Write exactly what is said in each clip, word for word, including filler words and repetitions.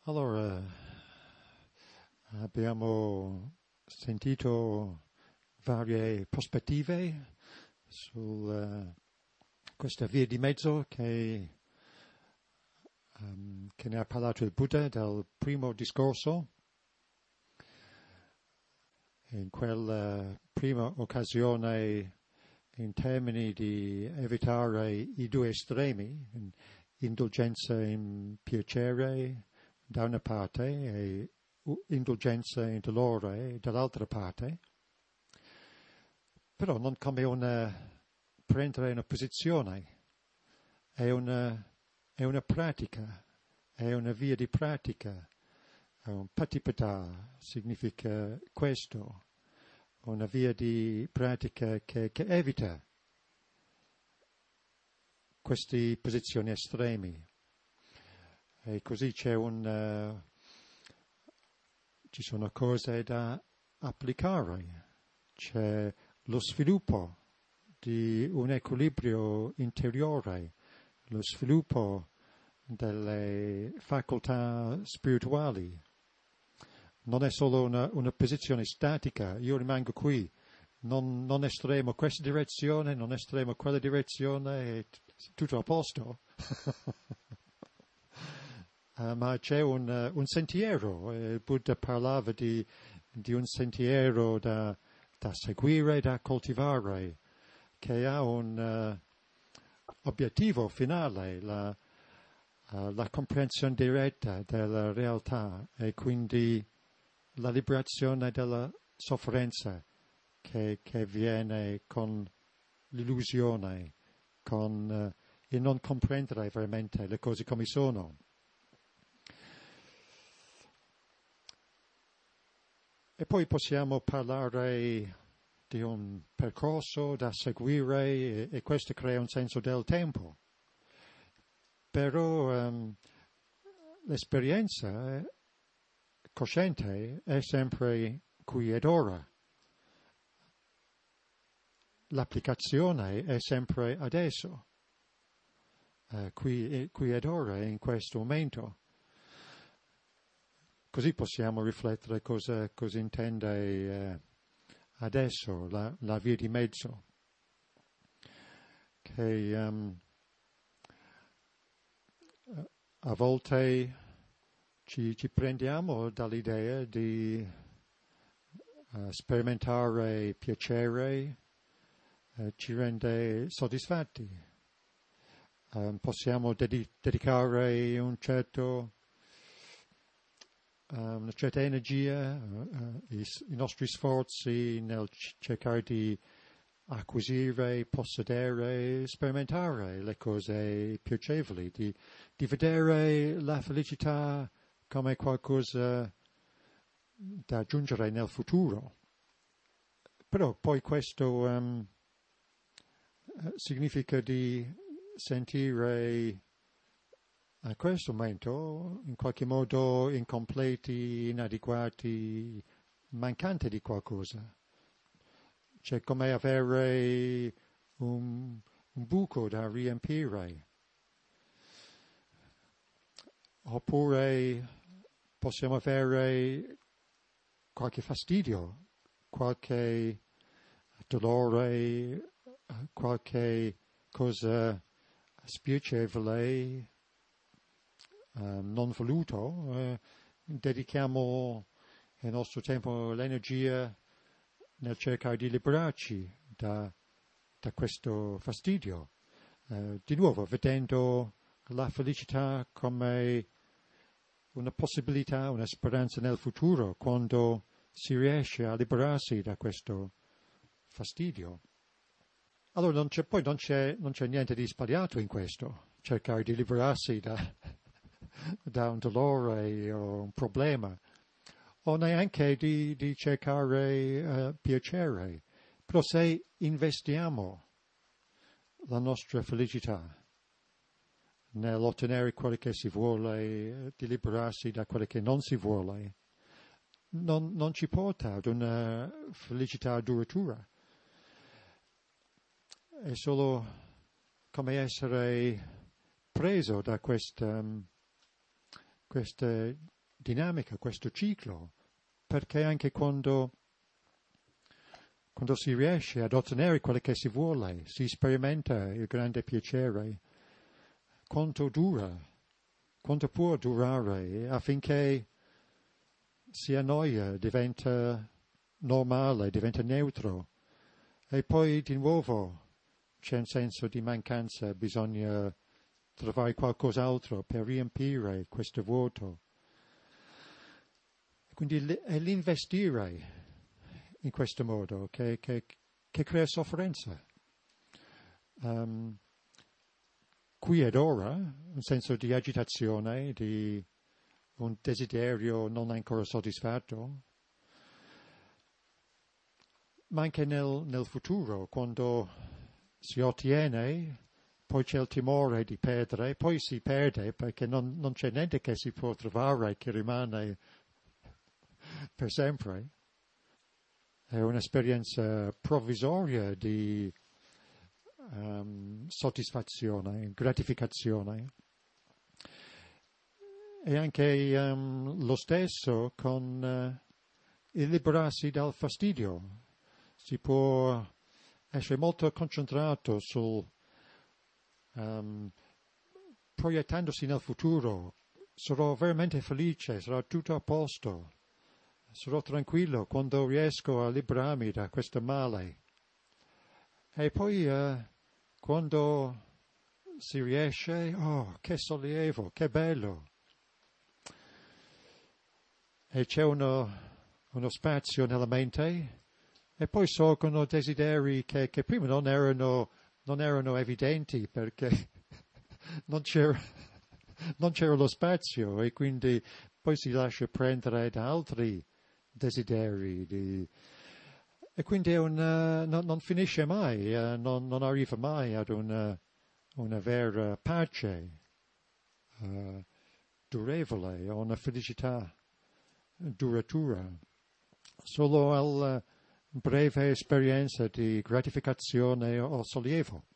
Allora, abbiamo sentito varie prospettive su uh, questa via di mezzo che, um, che ne ha parlato il Buddha dal primo discorso. In quella prima occasione, in termini di evitare i due estremi, indulgenza in piacere da una parte e indulgenza in dolore dall'altra parte, però non come una prendere una posizione, è una, è una pratica, è una via di pratica. Un patipada significa questo, una via di pratica che, che evita queste posizioni estremi. E così c'è un, uh, ci sono cose da applicare, c'è lo sviluppo di un equilibrio interiore, lo sviluppo delle facoltà spirituali. Non è solo una, una posizione statica, io rimango qui, non, non estremo questa direzione, non estremo quella direzione, è tutto a posto. Uh, ma c'è un, uh, un sentiero, il Buddha parlava di, di un sentiero da, da seguire, da coltivare, che ha un uh, obiettivo finale, la, uh, la comprensione diretta della realtà e quindi la liberazione dalla sofferenza che, che viene con l'illusione, con uh, il non comprendere veramente le cose come sono. E poi possiamo parlare di un percorso da seguire e, e questo crea un senso del tempo. Però um, l'esperienza cosciente è sempre qui ed ora. L'applicazione è sempre adesso, uh, qui, qui ed ora, in questo momento. Così possiamo riflettere cosa, cosa intende eh, adesso la, la via di mezzo, che um, a volte ci, ci prendiamo dall'idea di uh, sperimentare piacere, uh, ci rende soddisfatti. Um, possiamo dedi- dedicare un certo Uh, una certa energia, uh, uh, i, i nostri sforzi nel c- cercare di acquisire, possedere, sperimentare le cose piacevoli, di, di vedere la felicità come qualcosa da aggiungere nel futuro. Però poi questo um, significa di sentire a questo momento, in qualche modo, incompleti, inadeguati, mancanti di qualcosa. C'è come avere un, un buco da riempire. Oppure possiamo avere qualche fastidio, qualche dolore, qualche cosa spiacevole, Uh, non voluto, uh, dedichiamo il nostro tempo, l'energia nel cercare di liberarci da, da questo fastidio. Uh, di nuovo, vedendo la felicità come una possibilità, una speranza nel futuro, quando si riesce a liberarsi da questo fastidio. Allora non c'è, poi non c'è, non c'è niente di sbagliato in questo, cercare di liberarsi da da un dolore o un problema, o neanche di, di cercare uh, piacere. Però se investiamo la nostra felicità nell'ottenere quello che si vuole, di liberarsi da quello che non si vuole, non, non ci porta ad una felicità duratura. È solo come essere preso da questa um, questa dinamica, questo ciclo, perché anche quando, quando si riesce ad ottenere quello che si vuole, si sperimenta il grande piacere, quanto dura, quanto può durare affinché si annoia, diventa normale, diventa neutro e poi di nuovo c'è un senso di mancanza, bisogna trovare qualcos'altro per riempire questo vuoto. Quindi è l'investire in questo modo che, che, che crea sofferenza. Um, qui ed ora, un senso di agitazione, di un desiderio non ancora soddisfatto, ma anche nel, nel futuro, quando si ottiene, poi c'è il timore di perdere, poi si perde perché non, non c'è niente che si può trovare che rimane per sempre. È un'esperienza provvisoria di um, soddisfazione, gratificazione. E anche um, lo stesso con uh, il liberarsi dal fastidio. Si può essere molto concentrato sul um, proiettandosi nel futuro. Sarò veramente felice, sarà tutto a posto. Sarò tranquillo quando riesco a liberarmi da questo male. E poi uh, quando si riesce, oh, che sollievo, che bello. E c'è uno, uno spazio nella mente e poi sorgono desideri che, che prima non erano, non erano evidenti perché non c'era, non c'era lo spazio e quindi poi si lascia prendere da altri desideri di, e quindi è una, non, non finisce mai, uh, non, non arriva mai ad una, una vera pace uh, durevole, o una felicità duratura. Solo alla breve esperienza di gratificazione o sollievo.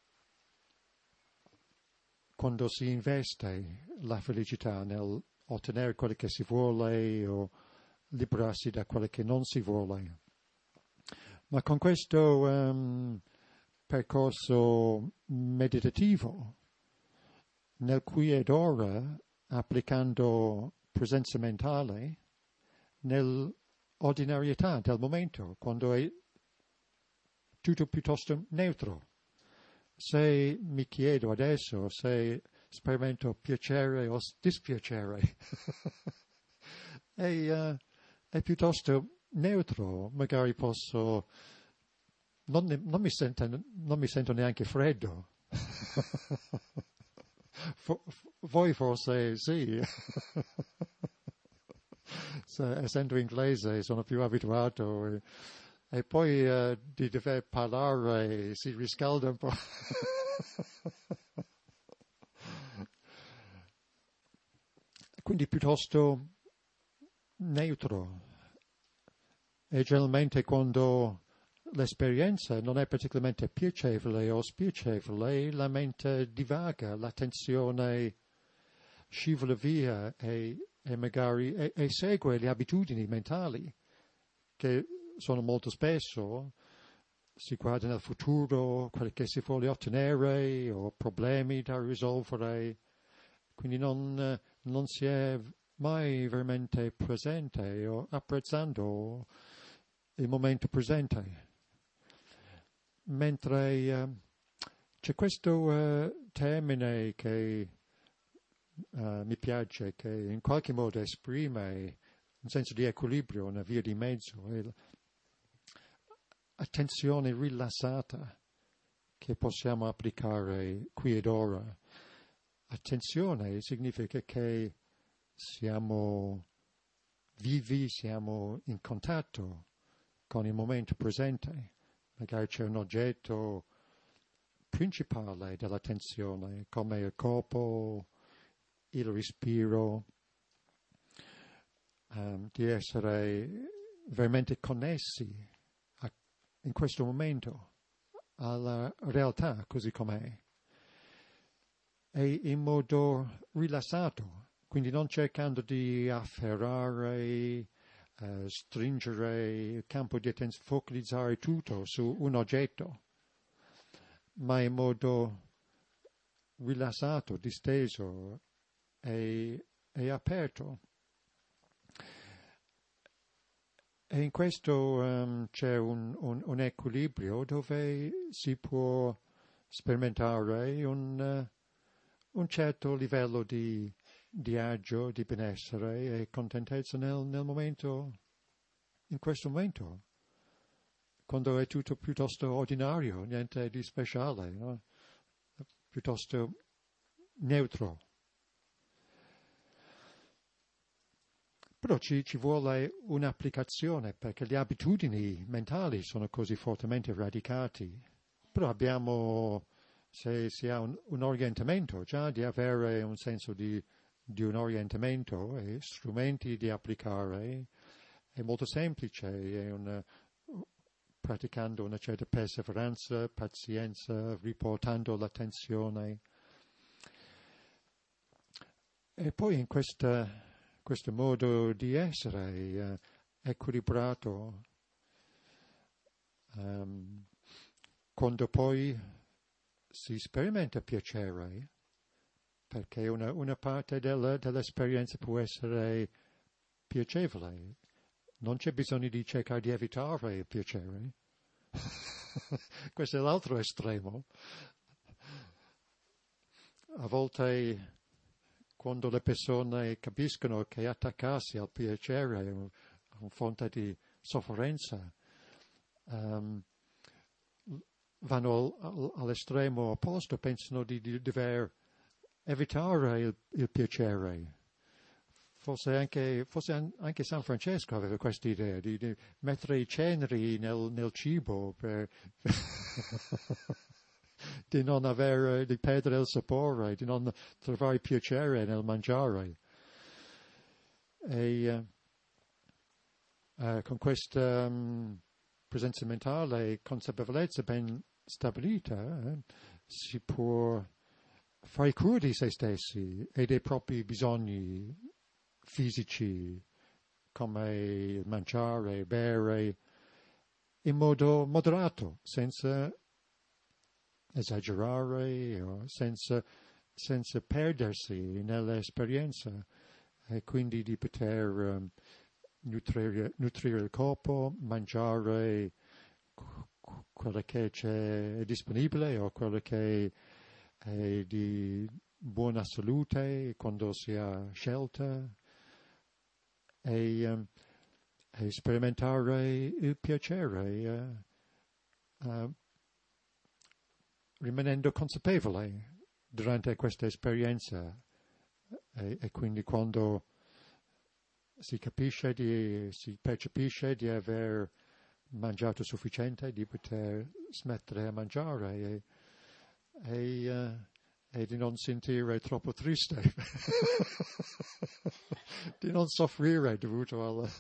Quando si investe la felicità nel ottenere quello che si vuole o liberarsi da quello che non si vuole. Ma con questo um, percorso meditativo, nel qui ed ora, applicando presenza mentale, nell'ordinarietà del momento, quando è tutto piuttosto neutro. Se mi chiedo adesso se sperimento piacere o dispiacere, è, uh, è piuttosto neutro, magari posso, non, ne, non, mi, sento, non mi sento neanche freddo. For, voi forse sì. Se, essendo inglese sono più abituato e, e poi uh, di dover parlare si riscalda un po'. Quindi piuttosto neutro. E generalmente quando l'esperienza non è particolarmente piacevole o spiacevole, la mente divaga, l'attenzione scivola via e e magari e, e segue le abitudini mentali che sono molto spesso si guarda nel futuro, quello che si vuole ottenere o problemi da risolvere, quindi non, non si è mai veramente presente o apprezzando il momento presente. Mentre uh, c'è questo uh, termine che Uh, mi piace, che in qualche modo esprime un senso di equilibrio, una via di mezzo, e attenzione rilassata che possiamo applicare qui ed ora. Attenzione significa che siamo vivi, siamo in contatto con il momento presente. Magari c'è un oggetto principale dell'attenzione, come il corpo, il respiro, um, di essere veramente connessi a, in questo momento alla realtà così com'è e in modo rilassato, quindi non cercando di afferrare, uh, stringere il campo di attenzione, focalizzare tutto su un oggetto, ma in modo rilassato, disteso e, e aperto. E in questo um, c'è un, un, un equilibrio dove si può sperimentare un, uh, un certo livello di, di agio, di benessere e contentezza nel, nel momento, in questo momento, quando è tutto piuttosto ordinario, niente di speciale, no? Piuttosto neutro. Però ci, ci vuole un'applicazione perché le abitudini mentali sono così fortemente radicate. Però abbiamo, se si ha un, un orientamento, già di avere un senso di, di un orientamento e strumenti di applicare, è molto semplice, è una, praticando una certa perseveranza, pazienza, riportando l'attenzione. E poi in questa, questo modo di essere uh, equilibrato, um, quando poi si sperimenta piacere, perché una, una parte della, dell'esperienza può essere piacevole, non c'è bisogno di cercare di evitare il piacere. Questo è l'altro estremo. A volte, quando le persone capiscono che attaccarsi al piacere è un, una fonte di sofferenza, um, vanno al, all'estremo opposto, pensano di, di dover evitare il, il piacere. Forse anche, forse anche San Francesco aveva questa idea di, di mettere i ceneri nel, nel cibo per di non avere, di perdere il sapore, di non trovare piacere nel mangiare. E uh, uh, con questa um, presenza mentale e consapevolezza ben stabilita eh, si può fare cura di se stessi e dei propri bisogni fisici, come mangiare, bere, in modo moderato, senza esagerare o senza, senza perdersi nell'esperienza, e quindi di poter um, nutrire, nutrire il corpo, mangiare quello che c'è disponibile o quello che è di buona salute quando si ha scelta, e, um, e sperimentare il piacere uh, uh, rimanendo consapevole durante questa esperienza, e, e quindi quando si capisce, di, si percepisce di aver mangiato sufficiente, di poter smettere a mangiare e, e, uh, e di non sentire troppo triste, di non soffrire dovuto alla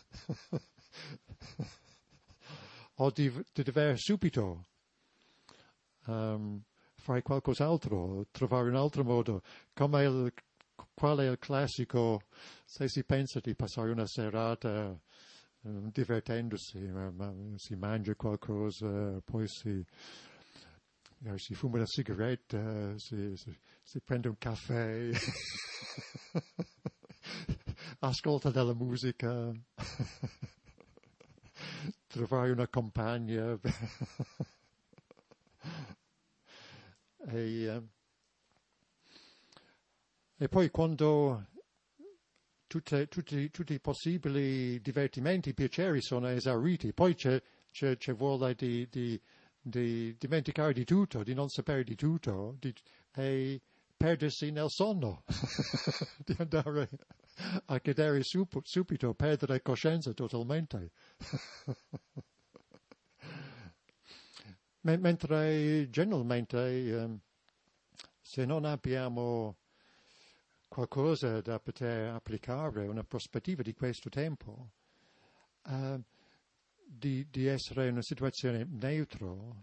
o di, di dover subito um, fare qualcos'altro, trovare un altro modo, come il, qual è il classico, se si pensa di passare una serata um, divertendosi, ma, ma si mangia qualcosa, poi si You know, si fuma una sigaretta, si, si, si prende un caffè, ascolta della musica, trovare una compagna. e, uh, e poi quando tutte, tutti, tutti i possibili divertimenti, piaceri sono esauriti, poi c'è, c'è, c'è voglia di, di di dimenticare di tutto, di non sapere di tutto, di, e perdersi nel sonno, di andare a cadere sup, subito, perdere coscienza totalmente. Mentre generalmente, um, se non abbiamo qualcosa da poter applicare, una prospettiva di questo tempo, uh, Di, di essere in una situazione neutro,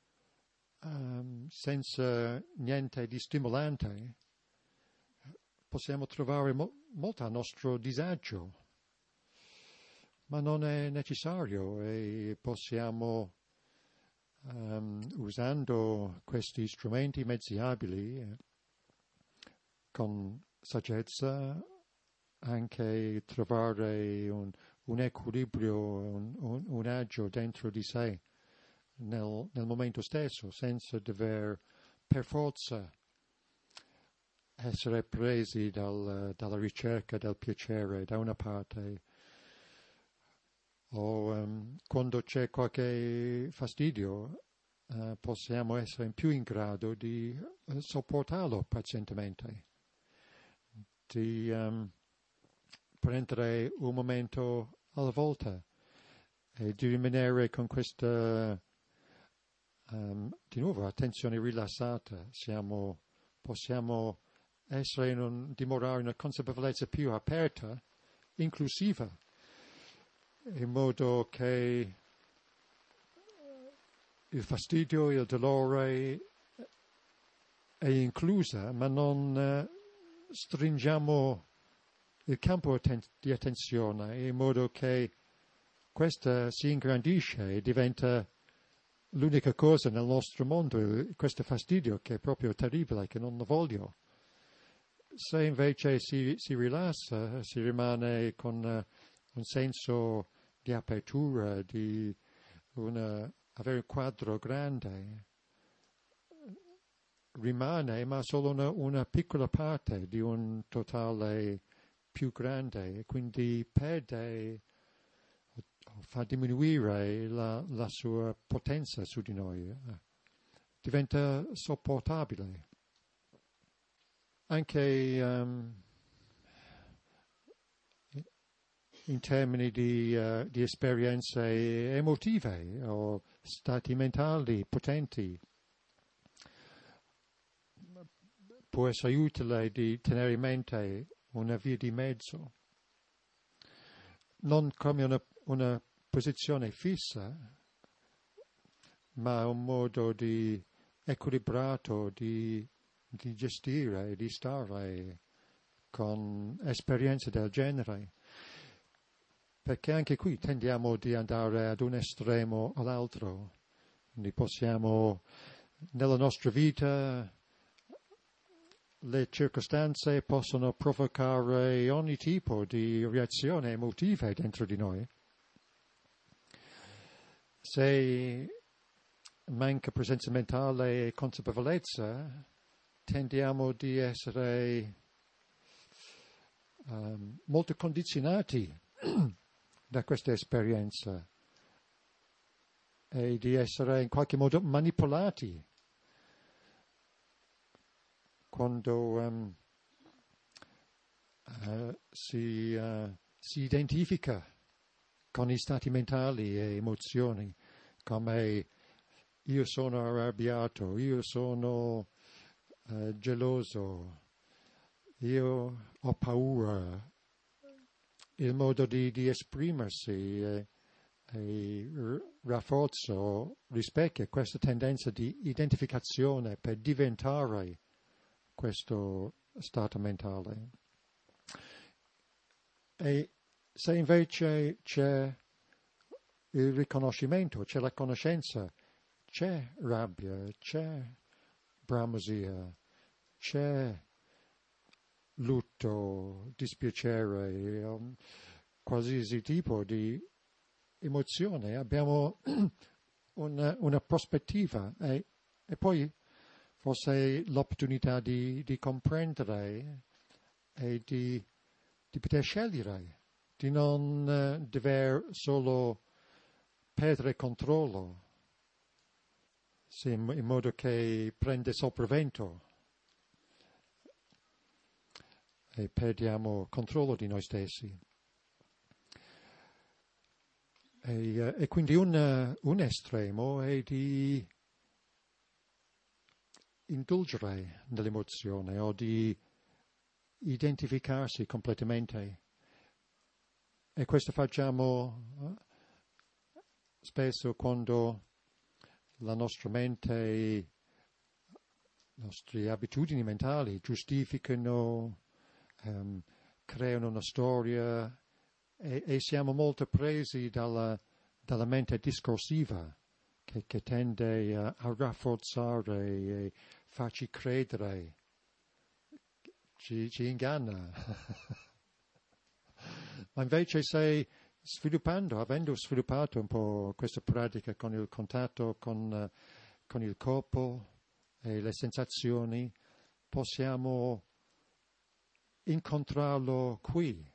um, senza niente di stimolante, possiamo trovare mo- molto a nostro disagio, ma non è necessario e possiamo, um, usando questi strumenti mezzi abili, eh, con saggezza, anche trovare un, un equilibrio, un, un, un agio dentro di sé nel, nel momento stesso, senza dover per forza essere presi dal, dalla ricerca del piacere da una parte, o um, quando c'è qualche fastidio uh, possiamo essere più in grado di uh, sopportarlo pazientemente, di um, prendere un momento alla volta e di rimanere con questa um, di nuovo attenzione rilassata. Siamo, possiamo essere in un, dimorare in una consapevolezza più aperta, inclusiva, in modo che il fastidio, il dolore è inclusa, ma non uh, stringiamo il campo di attenzione in modo che questa si ingrandisce e diventa l'unica cosa nel nostro mondo, questo fastidio che è proprio terribile, che non lo voglio. Se invece si, si rilassa, si rimane con uh, un senso di apertura, di una, avere un quadro grande, rimane ma solo una, una piccola parte di un totale più grande e quindi perde o fa diminuire la, la sua potenza su di noi, diventa sopportabile. Anche um, in termini di, uh, di esperienze emotive o stati mentali potenti, può essere utile di tenere in mente una via di mezzo, non come una, una posizione fissa, ma un modo di equilibrato di, di gestire e di stare con esperienze del genere. Perché anche qui tendiamo di andare ad un estremo o all'altro. Quindi possiamo, nella nostra vita, le circostanze possono provocare ogni tipo di reazione emotiva dentro di noi. Se manca presenza mentale e consapevolezza, tendiamo di essere um, molto condizionati da questa esperienza e di essere in qualche modo manipolati quando um, uh, si, uh, si identifica con i stati mentali e emozioni, come io sono arrabbiato, io sono uh, geloso, io ho paura. Il modo di, di esprimersi e, e rafforza o rispecchia questa tendenza di identificazione per diventare questo stato mentale. E se invece c'è il riconoscimento, c'è la conoscenza, c'è rabbia, c'è bramosia, c'è lutto, dispiacere, um, qualsiasi tipo di emozione, abbiamo una, una prospettiva e, e poi forse l'opportunità di, di comprendere e di, di poter scegliere, di non uh, dover solo perdere controllo, sì, in, in modo che prende sopravvento e perdiamo controllo di noi stessi. E, uh, e quindi un, uh, un estremo è di indulgere nell'emozione o di identificarsi completamente. E questo facciamo uh, spesso quando la nostra mente, le nostre abitudini mentali giustificano um, creano una storia e, e siamo molto presi dalla, dalla mente discorsiva che, che tende a, a rafforzare e farci credere, ci, ci inganna. Ma invece se sviluppando, avendo sviluppato un po' questa pratica con il contatto con, uh, con il corpo e le sensazioni, possiamo incontrarlo qui.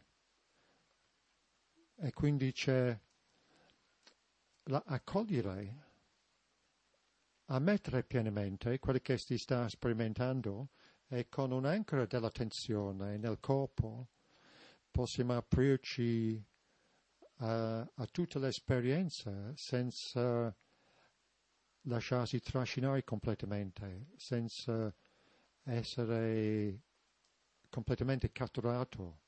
E quindi c'è la accogliere, ammettere pienamente quello che si sta sperimentando e con un'ancora dell'attenzione nel corpo possiamo aprirci a, a tutta l'esperienza senza lasciarsi trascinare completamente, senza essere completamente catturato.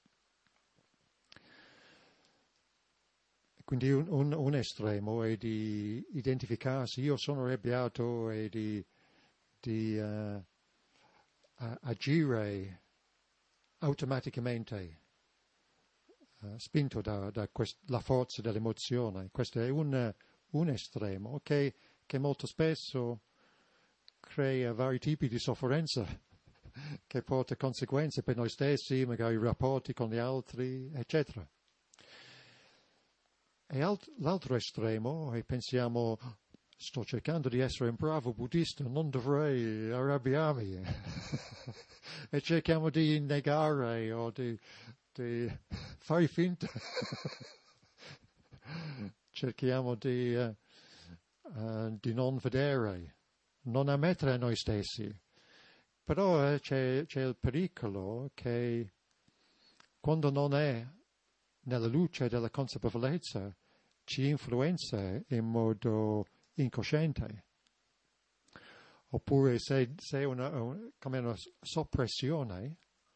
Quindi un, un, un estremo è di identificarsi, io sono arrabbiato e di, di uh, agire automaticamente, uh, spinto da, da quest- la forza dell'emozione. Questo è un, un estremo che, che molto spesso crea vari tipi di sofferenza, che porta conseguenze per noi stessi, magari rapporti con gli altri, eccetera. E alt- l'altro estremo, e pensiamo, sto cercando di essere un bravo buddista, non dovrei arrabbiarmi. E cerchiamo di negare o di, di fare finta. Cerchiamo di, uh, uh, di non vedere, non ammettere a noi stessi. Però eh, c'è, c'è il pericolo che quando non è nella luce della consapevolezza ci influenza in modo incosciente. Oppure se, se una, un, come una soppressione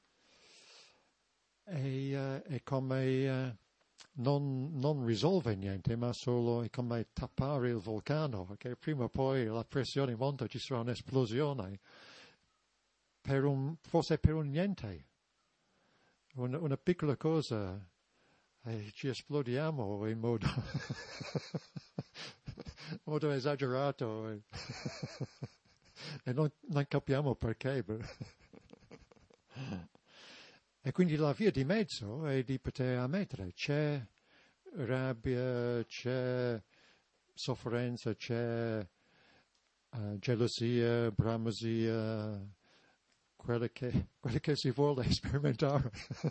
è, uh, è come uh, non, non risolve niente, ma solo è come tappare il vulcano, che prima o poi la pressione monta, ci sarà un'esplosione, per un, forse per un niente, una, una piccola cosa, e ci esplodiamo in modo, modo esagerato e, e non, non capiamo perché. E quindi la via di mezzo è di poter ammettere, c'è rabbia, c'è sofferenza, c'è uh, gelosia, bramosia, quello che, quello che si vuole sperimentare.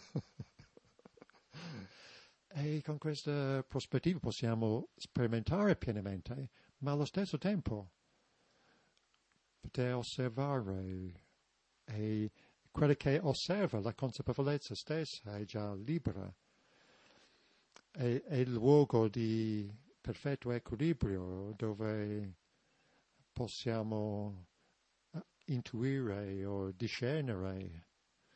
E con questa prospettiva possiamo sperimentare pienamente, ma allo stesso tempo poter osservare, e quello che osserva la consapevolezza stessa è già libera. È, è il luogo di perfetto equilibrio dove possiamo intuire o discernere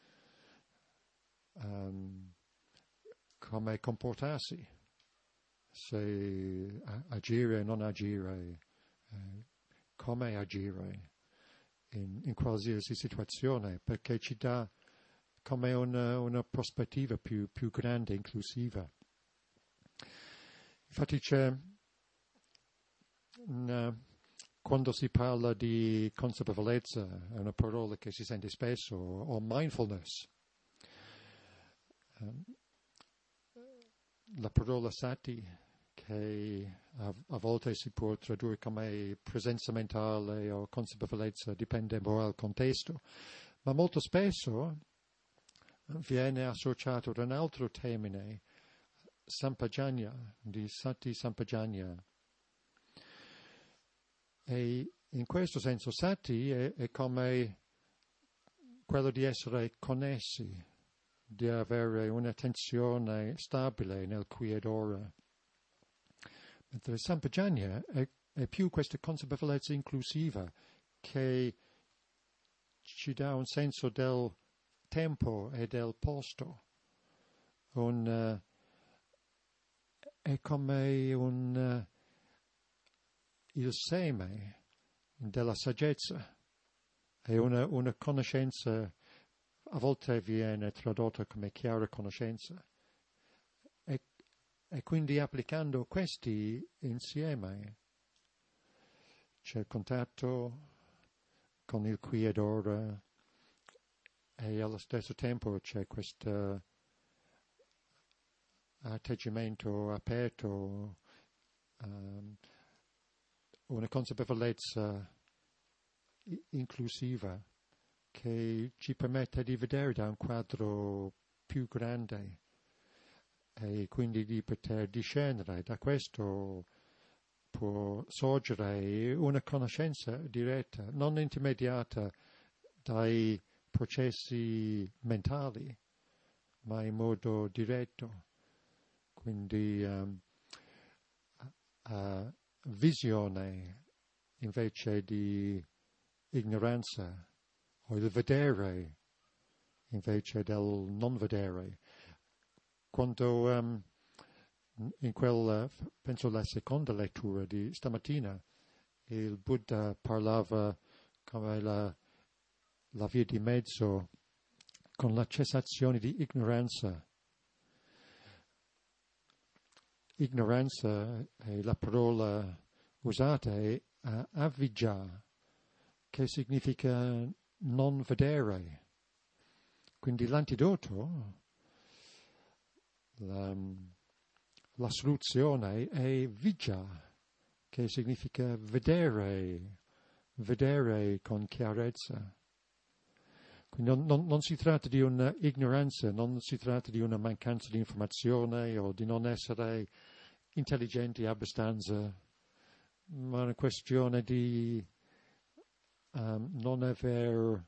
um, come comportarsi, se agire o non agire, eh, come agire in, in qualsiasi situazione, perché ci dà come una, una prospettiva più, più grande, inclusiva. Infatti c'è una, quando si parla di consapevolezza, è una parola che si sente spesso, o mindfulness. Um, la parola sati, che a, a volte si può tradurre come presenza mentale o consapevolezza, dipende un po' dal contesto, ma molto spesso viene associato ad un altro termine, sampajanya, di Sati Sampajanya. E in questo senso sati è, è come quello di essere connessi, di avere un'attenzione stabile nel qui ed ora. Mentre Sampajanya è, è più questa consapevolezza inclusiva che ci dà un senso del tempo e del posto. Un, uh, è come un, uh, il seme della saggezza, è una, una conoscenza a volte viene tradotta come chiara conoscenza. E, e quindi applicando questi insieme c'è il contatto con il qui ed ora e allo stesso tempo c'è questo atteggiamento aperto, um, una consapevolezza inclusiva che ci permette di vedere da un quadro più grande e quindi di poter discernere. Da questo può sorgere una conoscenza diretta, non intermediata dai processi mentali, ma in modo diretto. Quindi um, uh, visione invece di ignoranza, o il vedere invece del non vedere. Quando um, in quel, uh, penso la seconda lettura di stamattina, il Buddha parlava come la, la via di mezzo con la cessazione di ignoranza. Ignoranza è la parola usata, è uh, avijja, che significa non vedere. Quindi l'antidoto, la, la soluzione è vijja, che significa vedere, vedere con chiarezza. Quindi non, non, non si tratta di un'ignoranza, non si tratta di una mancanza di informazione o di non essere intelligenti abbastanza, ma è una questione di um, non aver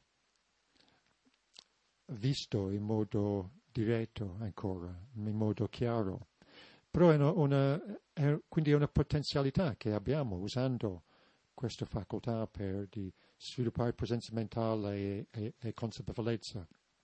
visto in modo diretto ancora, in modo chiaro. Però è una, una, è, quindi è una potenzialità che abbiamo usando questa facoltà per di sviluppare presenza mentale e, e, e consapevolezza.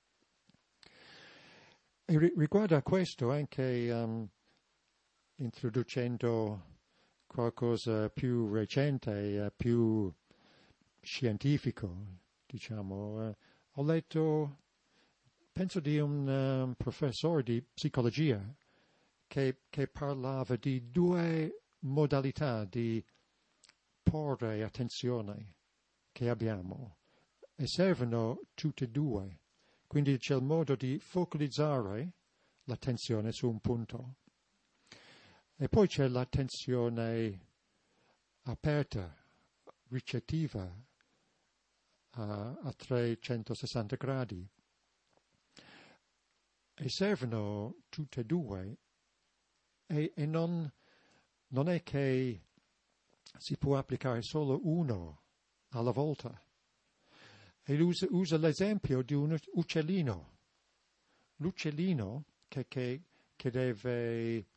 E ri, riguardo a questo anche um, introducendo qualcosa più recente, uh, più scientifico, diciamo, uh, ho letto, penso di un um, professore di psicologia che, che parlava di due modalità di porre attenzione che abbiamo e servono tutte e due. Quindi c'è il modo di focalizzare l'attenzione su un punto e poi c'è l'attenzione aperta, ricettiva a, a trecentosessanta gradi e servono tutte e due e, e non, non è che si può applicare solo uno alla volta. E usa, usa l'esempio di un uccellino. L'uccellino che, che, che deve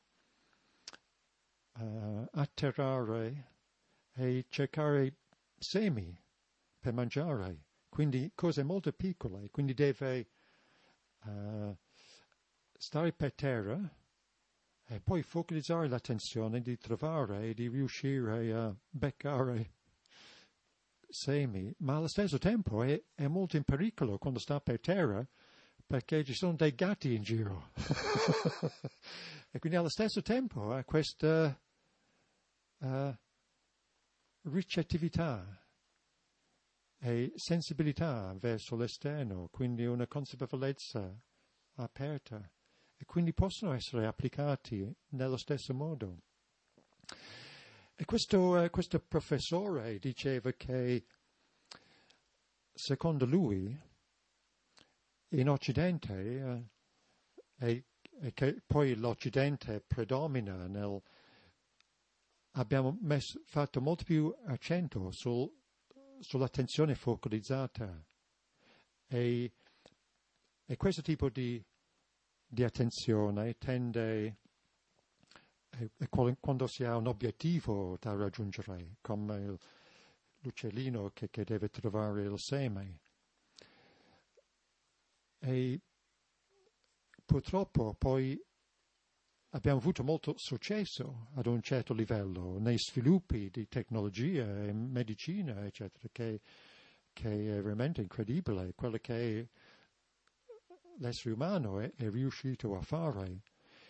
uh, atterrare e cercare semi per mangiare, quindi cose molto piccole, quindi deve uh, stare per terra e poi focalizzare l'attenzione di trovare e di riuscire a beccare semi, ma allo stesso tempo è, è molto in pericolo quando sta per terra perché ci sono dei gatti in giro. E quindi allo stesso tempo ha questa uh, ricettività e sensibilità verso l'esterno, quindi una consapevolezza aperta e quindi possono essere applicati nello stesso modo. E questo, uh, questo professore diceva che, secondo lui, in Occidente, uh, e, e che poi l'Occidente predomina nel... abbiamo messo, fatto molto più accento sul, sull'attenzione focalizzata e, e questo tipo di, di attenzione tende... E, e quando si ha un obiettivo da raggiungere, come il, l'uccellino che, che deve trovare il seme. E purtroppo poi abbiamo avuto molto successo ad un certo livello nei sviluppi di tecnologia e medicina, eccetera, che, che è veramente incredibile. Quello che l'essere umano è, è riuscito a fare.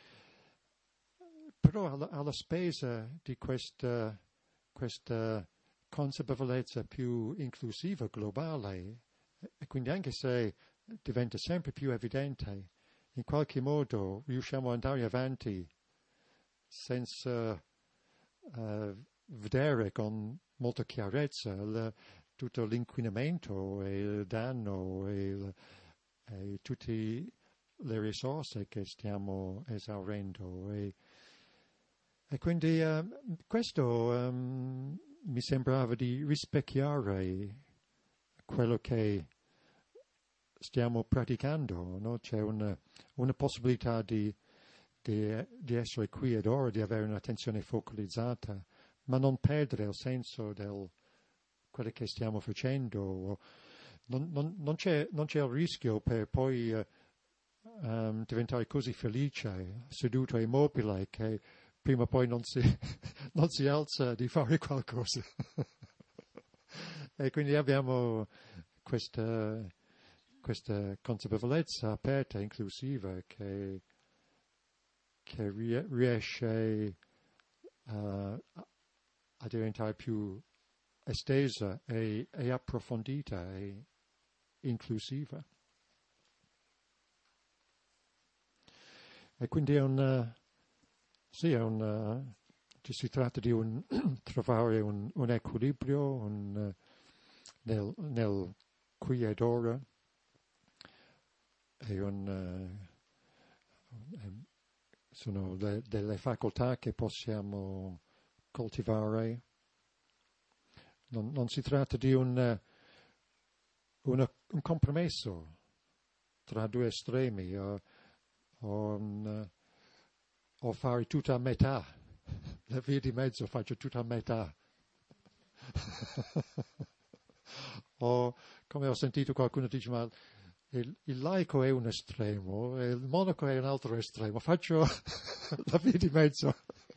Però alla, alla spesa di questa, questa consapevolezza più inclusiva, globale, e quindi anche se diventa sempre più evidente, in qualche modo riusciamo ad andare avanti senza uh, vedere con molta chiarezza il, tutto l'inquinamento e il danno e, il, e tutte le risorse che stiamo esaurendo. E, e quindi uh, questo um, mi sembrava di rispecchiare quello che stiamo praticando, no? C'è una, una possibilità di, di, di essere qui ed ora, di avere un'attenzione focalizzata, ma non perdere il senso di quello che stiamo facendo. Non, non, non, c'è, non c'è il rischio per poi uh, um, diventare così felice, seduto e immobile, che prima o poi non si, non si alza di fare qualcosa. E quindi abbiamo questa, questa consapevolezza aperta, inclusiva, che, che riesce uh, a diventare più estesa e, e approfondita e inclusiva. E quindi è un, sì, è un, ci si tratta di un, trovare un, un equilibrio un, nel, nel qui ed ora, e un, uh, sono le, delle facoltà che possiamo coltivare. Non, non si tratta di un, uh, una, un compromesso tra due estremi o, o, un, o fare tutto a metà. La via di mezzo faccio tutto a metà. O come ho sentito qualcuno dice, ma il, il laico è un estremo e il monaco è un altro estremo, faccio la via di mezzo.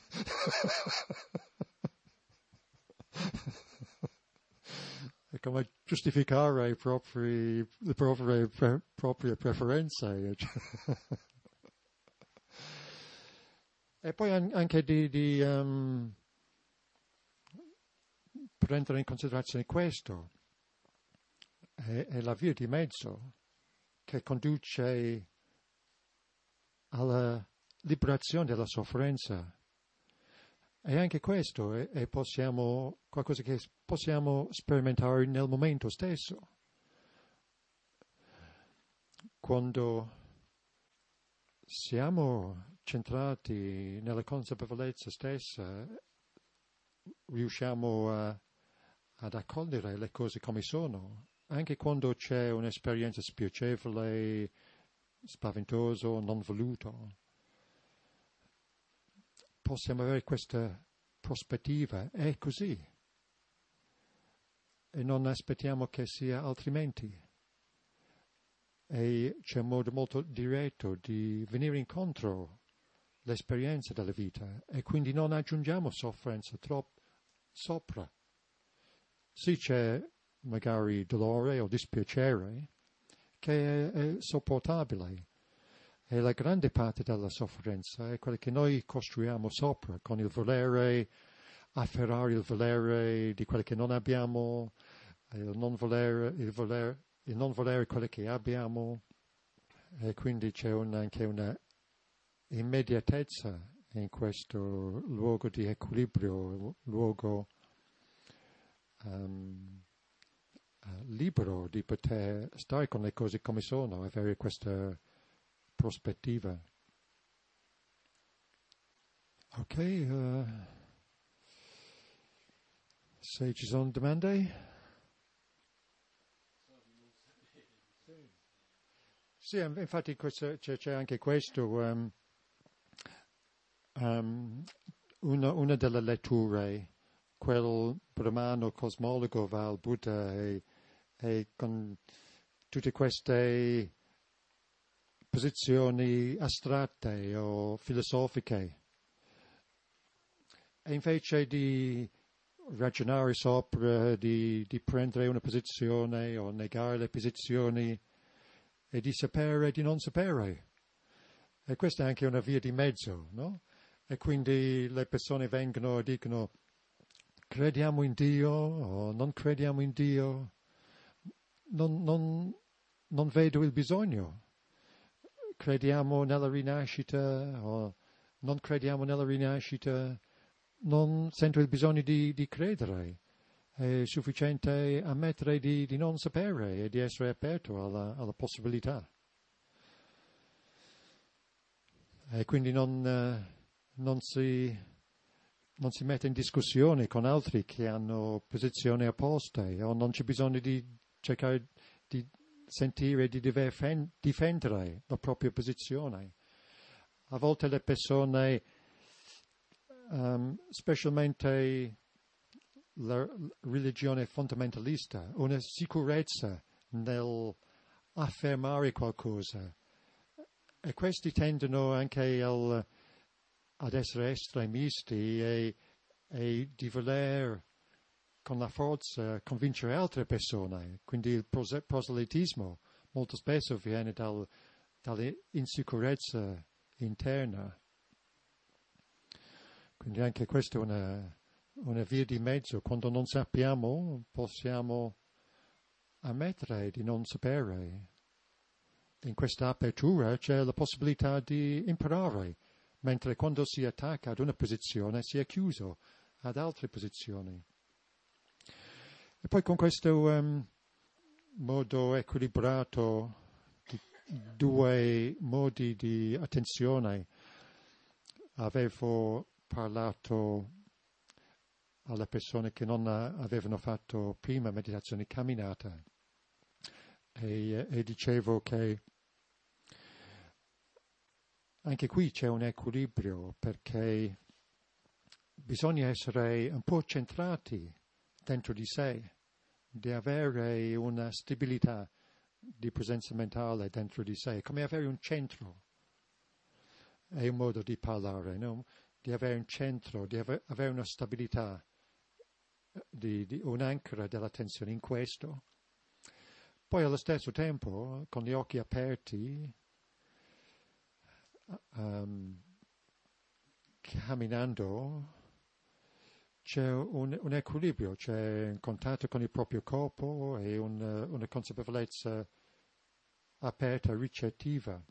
È come giustificare i propri, le proprie, pre, proprie preferenze. E poi anche di, di um, prendere in considerazione questo. È, è la via di mezzo che conduce alla liberazione dalla sofferenza. E anche questo è, è possiamo, qualcosa che possiamo sperimentare nel momento stesso. Quando siamo centrati nella consapevolezza stessa, riusciamo a, ad accogliere le cose come sono. Anche quando c'è un'esperienza spiacevole, spaventosa, non voluto, possiamo avere questa prospettiva, è così, e non aspettiamo che sia altrimenti. E c'è un modo molto diretto di venire incontro all'esperienza della vita e quindi non aggiungiamo sofferenza troppo sopra. Sì, c'è magari dolore o dispiacere che è, è sopportabile, e la grande parte della sofferenza è quella che noi costruiamo sopra con il volere, afferrare il volere di quello che non abbiamo, il non volere, il volere, il non volere quello che abbiamo, e quindi c'è un, anche una immediatezza in questo luogo di equilibrio, luogo um, uh, libero di poter stare con le cose come sono, avere questa prospettiva. Ok, uh, se ci sono domande? Sì, infatti questo, c'è, c'è anche questo. Um, um, una, una delle letture, quel brahmano cosmologo va al Buddha e, e con tutte queste posizioni astratte o filosofiche, e invece di ragionare sopra, di, di prendere una posizione o negare le posizioni, e di sapere e di non sapere. E questa è anche una via di mezzo, no? E quindi le persone vengono e dicono crediamo in Dio o non crediamo in Dio, non, non, non vedo il bisogno. Crediamo nella rinascita o non crediamo nella rinascita, non sento il bisogno di, di credere. È sufficiente ammettere di, di non sapere e di essere aperto alla, alla possibilità. E quindi non, eh, non, si, non si mette in discussione con altri che hanno posizioni opposte, o non c'è bisogno di cercare di sentire di dover difendere la propria posizione. A volte le persone, um, specialmente la religione fondamentalista, una sicurezza nell'affermare qualcosa, e questi tendono anche al, ad essere estremisti e, e di voler con la forza convincere altre persone. Quindi il proselitismo molto spesso viene dal, dall'insicurezza interna. Quindi anche questa è una, una via di mezzo. Quando non sappiamo possiamo ammettere di non sapere. In questa apertura c'è la possibilità di imparare, mentre quando si attacca ad una posizione si è chiuso ad altre posizioni. E poi con questo um, modo equilibrato, di due modi di attenzione, avevo parlato alle persone che non avevano fatto prima meditazione camminata e, e dicevo che anche qui c'è un equilibrio, perché bisogna essere un po' centrati dentro di sé, di avere una stabilità di presenza mentale dentro di sé, come avere un centro. È un modo di parlare, no? Di avere un centro, di ave- avere una stabilità, di, di un'ancora dell'attenzione in questo. Poi allo stesso tempo, con gli occhi aperti, um, camminando, c'è un, un equilibrio, c'è un contatto con il proprio corpo e un, una consapevolezza aperta, ricettiva.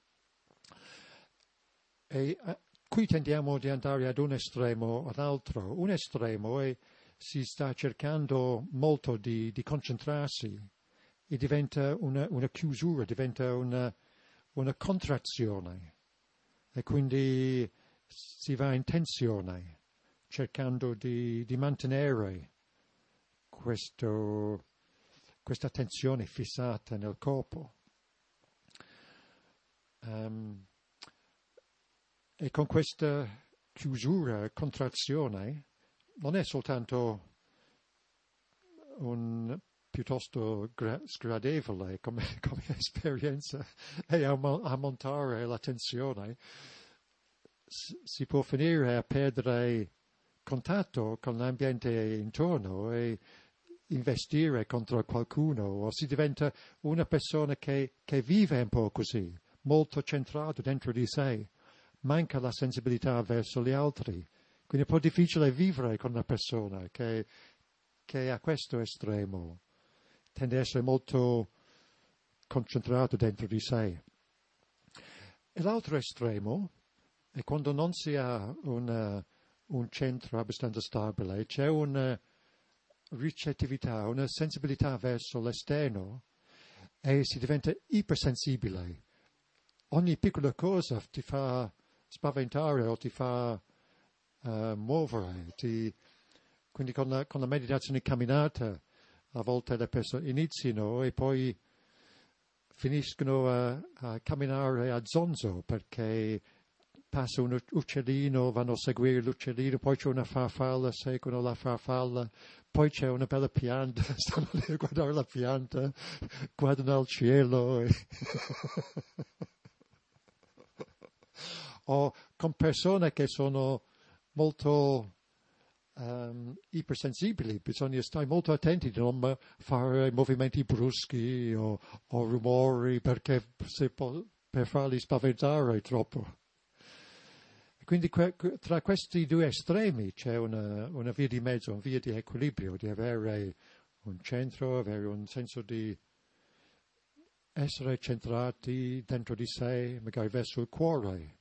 E uh, qui tendiamo di andare ad un estremo o all'altro. Un estremo è si sta cercando molto di, di concentrarsi e diventa una, una chiusura, diventa una, una contrazione e quindi si va in tensione, cercando di, di mantenere questo, questa tensione fissata nel corpo. Um, e con questa chiusura, contrazione, non è soltanto un piuttosto gra- sgradevole come, come esperienza e a, a montare la tensione, S- si può finire a perdere contatto con l'ambiente intorno e investire contro qualcuno, o si diventa una persona che, che vive un po' così, molto centrato dentro di sé, manca la sensibilità verso gli altri. Quindi è un po' difficile vivere con una persona che, che a questo estremo tende a essere molto concentrato dentro di sé. E l'altro estremo è quando non si ha una, un centro abbastanza stabile, c'è una ricettività, una sensibilità verso l'esterno e si diventa ipersensibile. Ogni piccola cosa ti fa spaventare o ti fa Uh, muovere, ti, quindi con la, con la meditazione camminata a volte le persone iniziano e poi finiscono a, a camminare a zonzo perché passa un uccellino, vanno a seguire l'uccellino, poi c'è una farfalla, seguono la farfalla, poi c'è una bella pianta, stanno lì a guardare la pianta, guardano al cielo. E o con persone che sono molto um, ipersensibili, bisogna stare molto attenti di non fare movimenti bruschi o, o rumori perché se po- per farli spaventare troppo. Quindi que- tra questi due estremi c'è una, una via di mezzo, una via di equilibrio, di avere un centro, avere un senso di essere centrati dentro di sé, magari verso il cuore,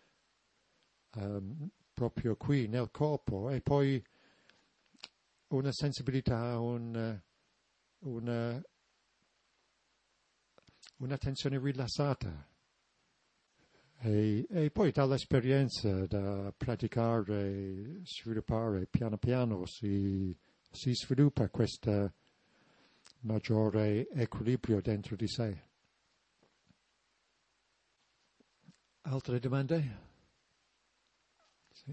um, proprio qui nel corpo, e poi una sensibilità, un, una, un'attenzione rilassata. E, e poi dall'esperienza da praticare, sviluppare piano piano si, si sviluppa questo maggiore equilibrio dentro di sé. Altre domande? Sì.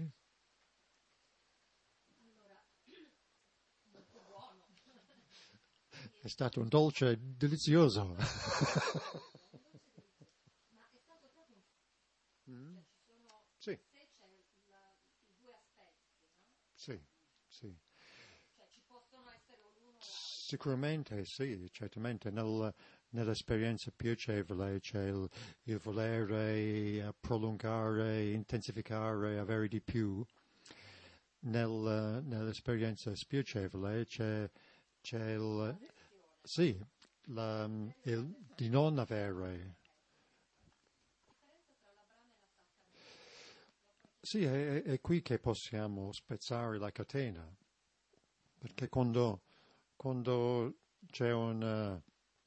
Allora, molto buono. È stato un dolce delizioso. Un dolce delizioso. Ma è stato proprio un... Mm. Cioè, ci sono... Sì. Se c'è la, i due aspetti, no? Sì, sì. Cioè ci possono essere l'uno o l'altro. Sicuramente sì, certamente nel, nell'esperienza piacevole c'è il, il volere prolungare, intensificare, avere di più. Nel, nell'esperienza spiacevole c'è, c'è il, sì, la, il, di non avere. La differenza tra la brama e l'attaccamento. Sì, è, è qui che possiamo spezzare la catena, perché quando, quando c'è una,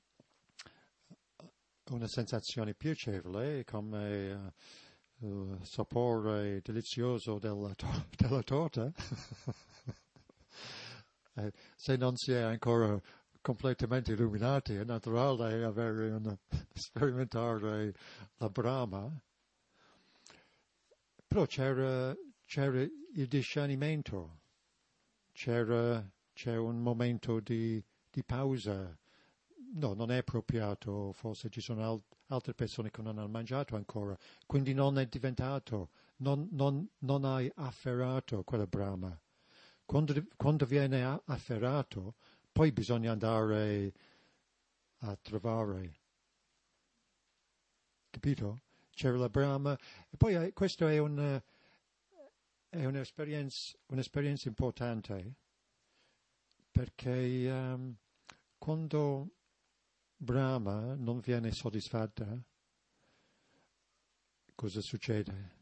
una sensazione piacevole, come uh, il sapore delizioso della, to- della torta, eh, se non si è ancora completamente illuminati, è naturale avere una, sperimentare la brama, però c'era, c'era il discernimento, c'era, c'è un momento di, di pausa. No, non è appropriato, forse ci sono al- altre persone che non hanno mangiato ancora, quindi non è diventato, non, non, non hai afferrato quella brama. Quando, quando viene a- afferrato, poi bisogna andare a trovare, capito? C'era la brama, e poi eh, questo è, un, è un'esperienza, un'esperienza importante, perché um, quando Brahma non viene soddisfatta, cosa succede?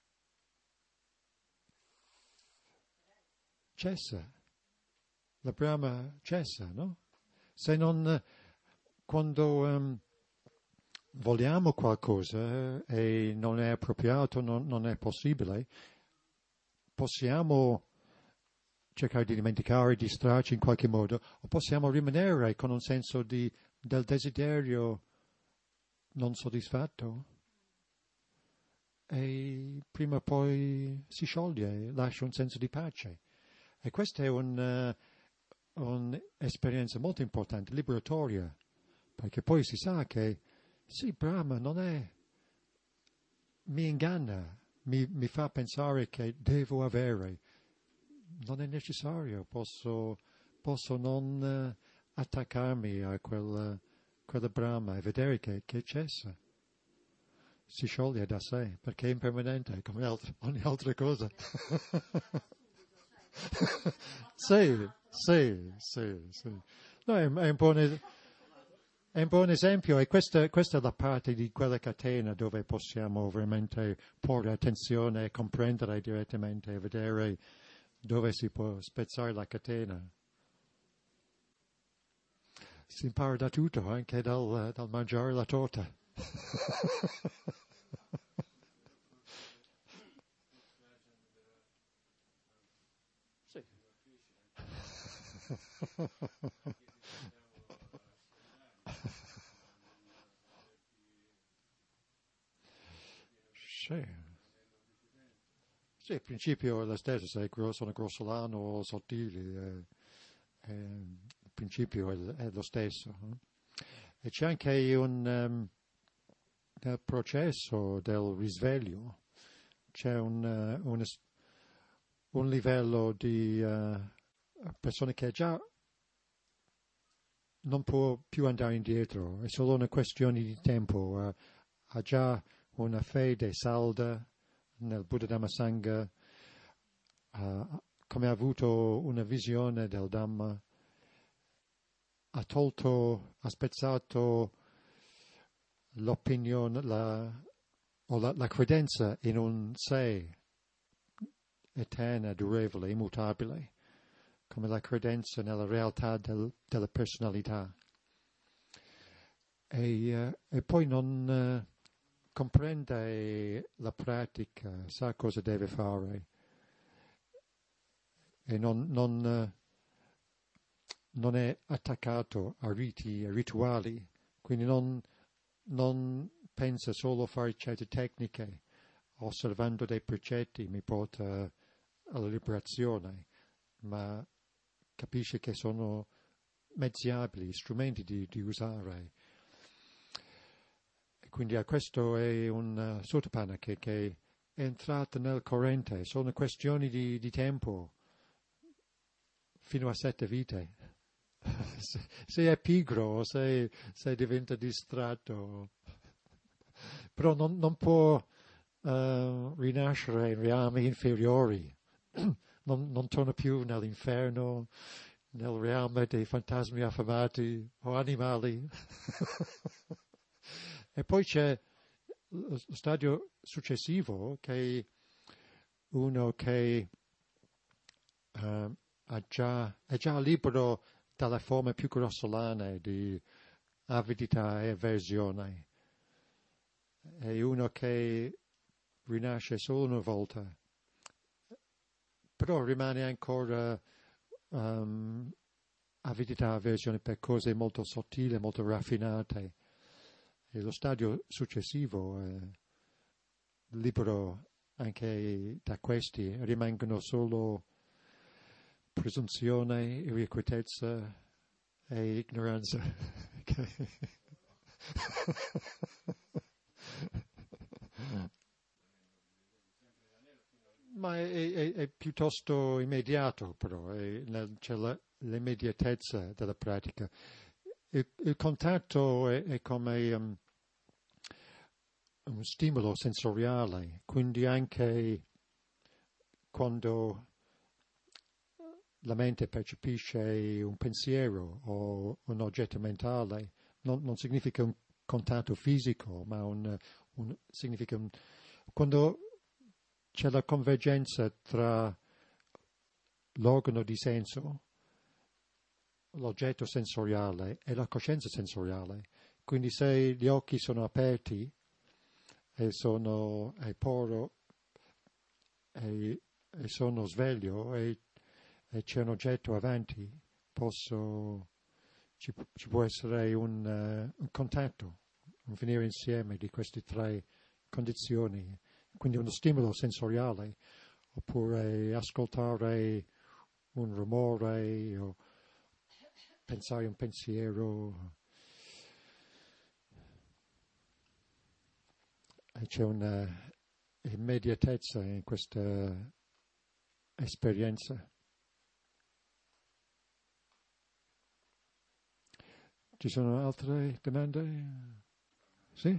Cessa. La Brahma cessa, no? Se non, quando um, vogliamo qualcosa e non è appropriato, non, non è possibile, possiamo cercare di dimenticare, distrarci in qualche modo, o possiamo rimanere con un senso di, del desiderio non soddisfatto e prima o poi si scioglie, lascia un senso di pace. E questa è un, uh, un'esperienza molto importante, liberatoria, perché poi si sa che sì, Brahma non è, mi inganna, mi, mi fa pensare che devo avere, non è necessario, posso, posso non uh, attaccarmi a quella, quella Brahma e vedere che, che cessa, si scioglie da sé, perché è impermanente come altre, ogni altra cosa. Sì, sì, sì, sì. No, è, è un buon, es- è un buon esempio e questa, questa è la parte di quella catena dove possiamo veramente porre attenzione e comprendere direttamente e vedere dove si può spezzare la catena. Si impara da tutto, anche dal, dal mangiare la torta. Sì. Sì. Sì, il principio è lo stesso, se sono grossolano o sottili, eh, eh, il principio è, è lo stesso. Eh. E c'è anche un, um, nel processo del risveglio, c'è un, uh, un, un livello di uh, persone che già non può più andare indietro, è solo una questione di tempo. Uh, ha già una fede salda nel Buddha Dhammasanga, uh, come ha avuto una visione del Dhamma, ha tolto, ha spezzato l'opinione, la, o la, la credenza in un sé eterna, durevole, immutabile, come la credenza nella realtà del, della personalità. E, uh, e poi non uh, comprende la pratica, sa cosa deve fare e non, non, uh, non è attaccato a riti, a rituali, quindi non, non pensa solo a fare certe tecniche, osservando dei precetti mi porta alla liberazione, ma capisce che sono mezzi abili, strumenti di, di usare. E quindi a questo è un uh, Sotapanna che, che è entrato nel corrente, sono questioni di, di tempo, fino a sette vite. se, se è pigro, se, se diventa distratto, però non, non può uh, rinascere in reami inferiori, non, non torna più nell'inferno, nel reame dei fantasmi affamati o animali. E poi c'è lo stadio successivo, che è uno che uh, ha già, è già libero dalle forme più grossolane di avidità e avversione. È uno che rinasce solo una volta, però rimane ancora um, avidità e avversione per cose molto sottili, molto raffinate. E lo stadio successivo è libero anche da questi, rimangono solo presunzione, irrequietezza e ignoranza. Ma è, è, è piuttosto immediato, però, è nel, c'è la, l'immediatezza della pratica. Il, il contatto è, è come um, un stimolo sensoriale, quindi anche quando la mente percepisce un pensiero o un oggetto mentale, non, non significa un contatto fisico, ma un, un, significa un, quando c'è la convergenza tra l'organo di senso, l'oggetto sensoriale e la coscienza sensoriale. Quindi se gli occhi sono aperti e sono e poro e, e sono sveglio e, e c'è un oggetto avanti, posso, ci, ci può essere un, uh, un contatto, un venire insieme di queste tre condizioni. Quindi uno stimolo sensoriale, oppure ascoltare un rumore o pensare un pensiero. E c'è una immediatezza in questa esperienza. Ci sono altre domande? Sì?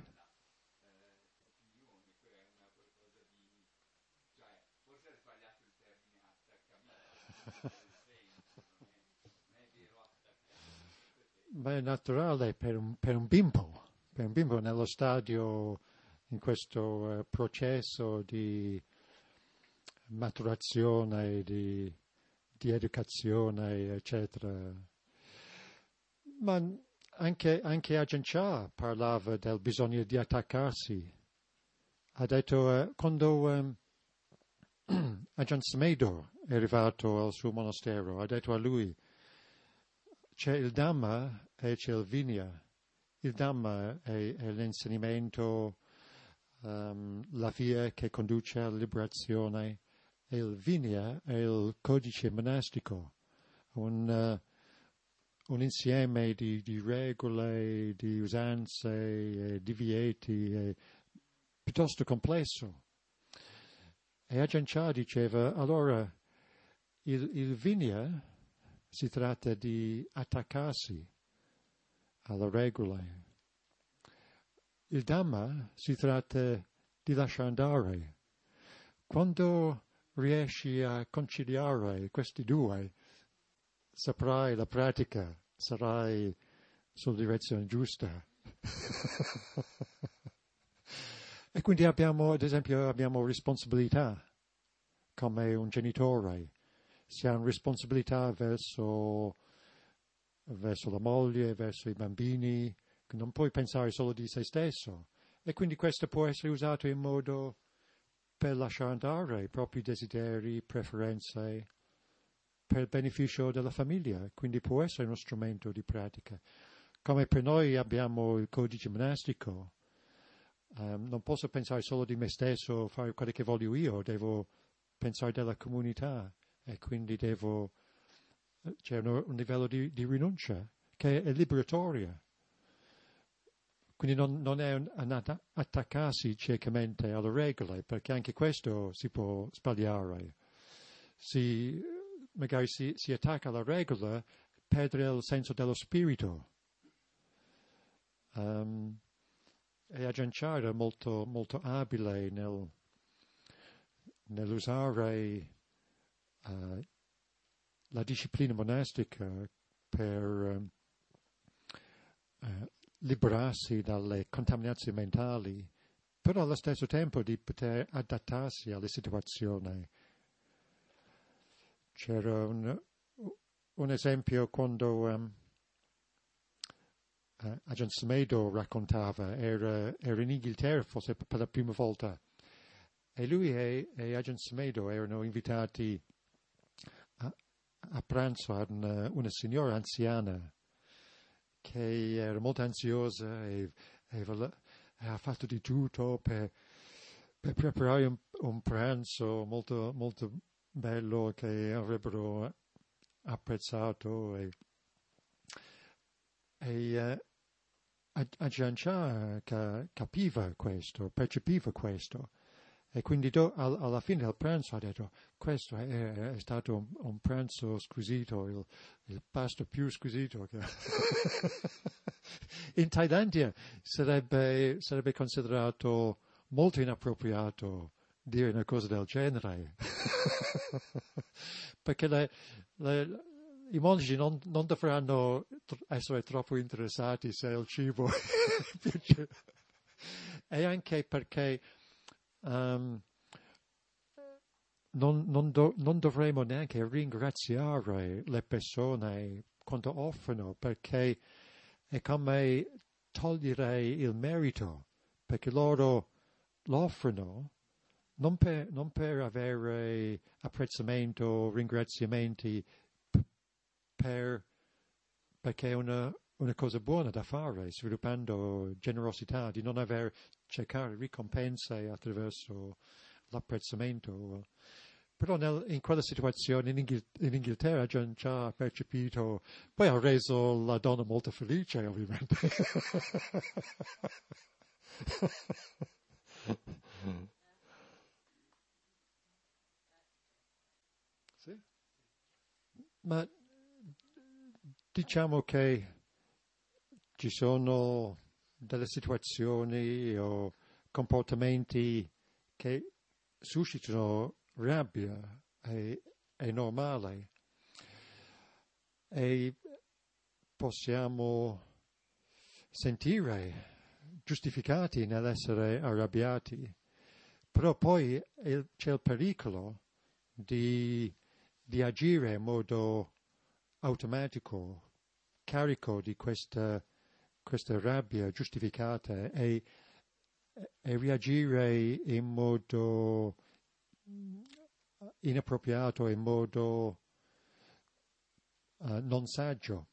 Ma è naturale per un, per un bimbo, per un bimbo nello stadio, in questo uh, processo di maturazione, di, di educazione, eccetera. Ma anche, anche Ajahn Chah parlava del bisogno di attaccarsi. Ha detto, uh, quando um, Ajahn Sumedho è arrivato al suo monastero, ha detto a lui, c'è il Dhamma e c'è il Vinaya. Il Dhamma è, è l'insegnamento, um, la via che conduce alla liberazione, e il Vinaya è il codice monastico, un, uh, un insieme di, di regole, di usanze, e divieti, e piuttosto complesso. E Ajahn Chah diceva, allora, il, il Vinaya si tratta di attaccarsi alle regole. Il Dhamma si tratta di lasciare andare. Quando riesci a conciliare questi due, saprai la pratica, sarai sulla direzione giusta. E quindi abbiamo, ad esempio, abbiamo responsabilità come un genitore. Si ha una responsabilità verso, verso la moglie, verso i bambini, che non puoi pensare solo di se stesso. E quindi questo può essere usato in modo per lasciare andare i propri desideri, preferenze, per il beneficio della famiglia. Quindi può essere uno strumento di pratica. Come per noi abbiamo il codice monastico, um, non posso pensare solo di me stesso, fare quello che voglio io, devo pensare della comunità e quindi devo, c'è un, un livello di, di rinuncia che è liberatoria. Quindi non, non è un, un attaccarsi ciecamente alle regole, perché anche questo si può sbagliare. Si, magari si, si attacca alla regola, perdere il senso dello spirito. Um, e Ajahn Chah era molto, molto abile nel, nell'usare uh, la disciplina monastica per um, uh, liberarsi dalle contaminazioni mentali, però allo stesso tempo di poter adattarsi alle situazioni. C'era un, un esempio quando um, uh, Ajahn Sumedho raccontava, era, era in Inghilterra forse per la prima volta, e lui e, e Ajahn Sumedho erano invitati a, a pranzo a una, una signora anziana che era molto ansiosa e, e ha fatto di tutto per, per preparare un, un pranzo molto, molto bello che avrebbero apprezzato. E, e uh, Ajahn Chah capiva questo, percepiva questo. E quindi do, al, alla fine del pranzo ha detto, questo è, è stato un, un pranzo squisito, il, il pasto più squisito. Che... In Thailandia sarebbe, sarebbe considerato molto inappropriato dire una cosa del genere. Perché le, le, i monaci non, non dovranno essere troppo interessati se il cibo piace. E anche perché Um, non, non, do, non dovremo neanche ringraziare le persone quando offrono, perché è come togliere il merito, perché loro lo offrono non per, non per avere apprezzamento, ringraziamenti, per, perché è una, una cosa buona da fare, sviluppando generosità, di non aver cercare ricompense attraverso l'apprezzamento. Però nel, in quella situazione in, Inghil- in Inghilterra Ajahn Chah ha percepito, poi ha reso la donna molto felice, ovviamente. Sì. Ma diciamo che ci sono delle situazioni o comportamenti che suscitano rabbia, è, è normale, e possiamo sentire giustificati nell'essere arrabbiati, però poi è, c'è il pericolo di, di agire in modo automatico, carico di questa questa rabbia giustificata e, e reagire in modo inappropriato, in modo uh, non saggio.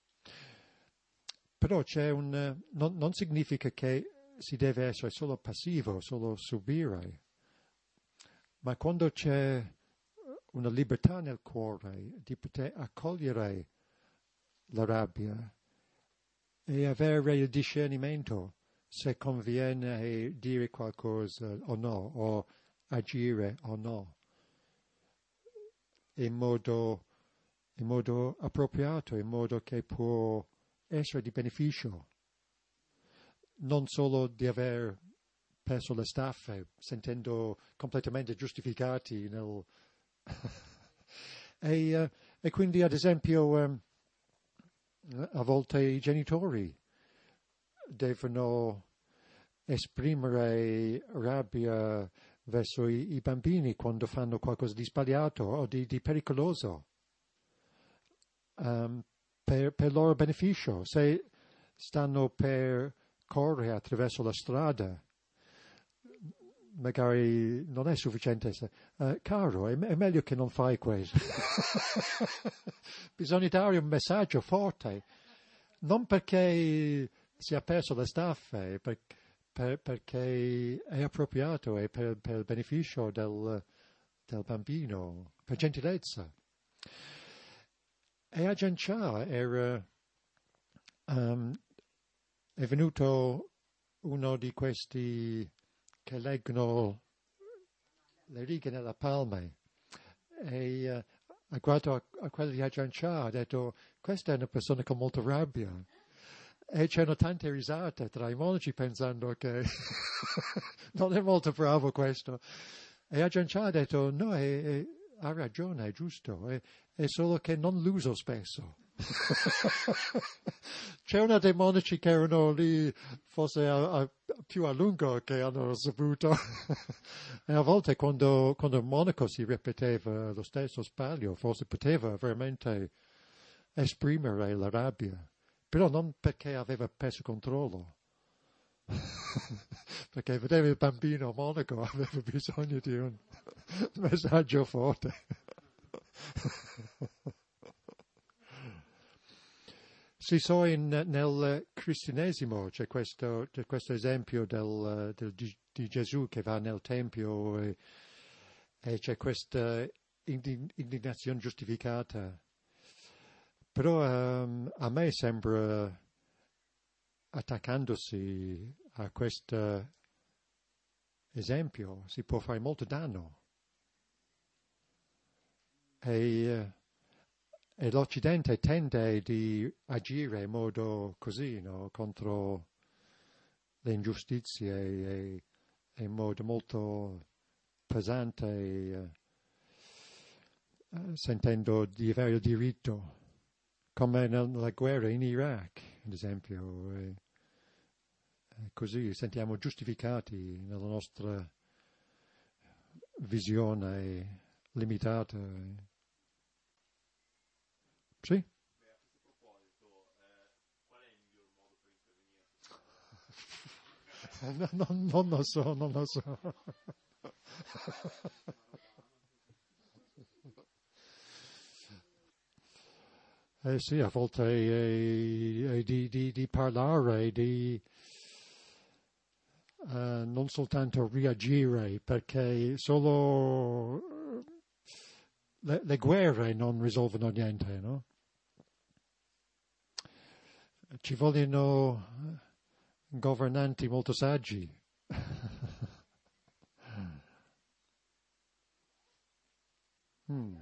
Però c'è un, non, non significa che si deve essere solo passivo, solo subire, ma quando c'è una libertà nel cuore di poter accogliere la rabbia e avere il discernimento se conviene dire qualcosa o no, o agire o no. in modo, in modo appropriato, in modo che può essere di beneficio, non solo di aver perso le staffe, sentendo completamente giustificati nel... e, uh, e quindi, ad esempio, um, a volte i genitori devono esprimere rabbia verso i, i bambini quando fanno qualcosa di sbagliato o di, di pericoloso, um, per, per loro beneficio. Se stanno per correre attraverso la strada, magari non è sufficiente essere, uh, caro, è, è meglio che non fai questo. Bisogna dare un messaggio forte, non perché si è perso le staffe, per, per, perché è appropriato e per, per il beneficio del, del bambino, per gentilezza. E a Giancià era, um, è venuto uno di questi che leggono le righe nella palme e uh, ha guardato a, a quello di Aggiancià, ha detto: questa è una persona con molta rabbia. E c'erano tante risate tra i monaci pensando che non è molto bravo questo. E Aggiancià ha detto: no, è, è, ha ragione, è giusto, è, è solo che non l'uso spesso. C'è una dei monaci che erano lì, forse a, a, più a lungo, che hanno saputo. E a volte quando, quando il monaco si ripeteva lo stesso sbaglio, forse poteva veramente esprimere la rabbia, però non perché aveva perso controllo, perché vedeva il bambino monaco, aveva bisogno di un messaggio forte. Si so in, nel cristianesimo c'è questo, c'è questo esempio del, del, di, di Gesù che va nel Tempio e, e c'è questa indignazione giustificata. Però um, a me sembra, attaccandosi a questo esempio, si può fare molto danno. E, e l'Occidente tende di agire in modo così, no? Contro le ingiustizie e, e in modo molto pesante, e, uh, sentendo di avere il diritto, come nella guerra in Iraq, ad esempio. E, e così sentiamo giustificati nella nostra visione limitata. Sì? Beh, a questo proposito, eh, qual è il miglior modo per intervenire? No, no, non lo so, non lo so. Eh sì, a volte è, è di, di, di parlare, di uh, non soltanto reagire, perché solo le, le guerre non risolvono niente, no? Ci vogliono governanti molto saggi. mm.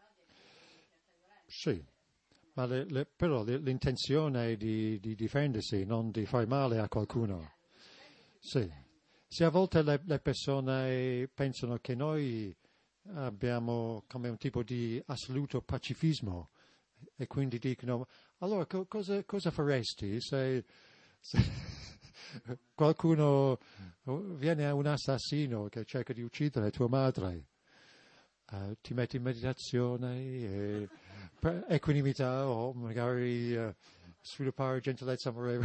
Sì, ma le, le, però le, l'intenzione è di, di difendersi, non di fare male a qualcuno. Sì. Se a volte le, le persone pensano che noi abbiamo come un tipo di assoluto pacifismo e quindi dicono: allora co- cosa, cosa faresti se, se qualcuno viene a un assassino che cerca di uccidere tua madre? Uh, ti metti in meditazione e per equanimità o magari uh, sviluppare gentilezza amorevole.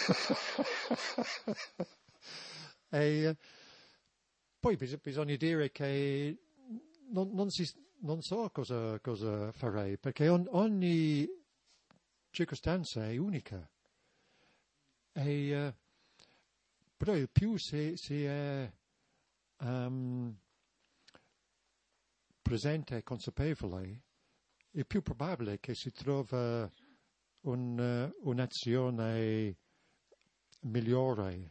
E uh, poi bis- bisogna dire che non, non, si, non so cosa, cosa farei, perché on, ogni circostanza è unica. E, uh, però il più si, si è um, presente e consapevole, è più probabile che si trova un, uh, un'azione migliore.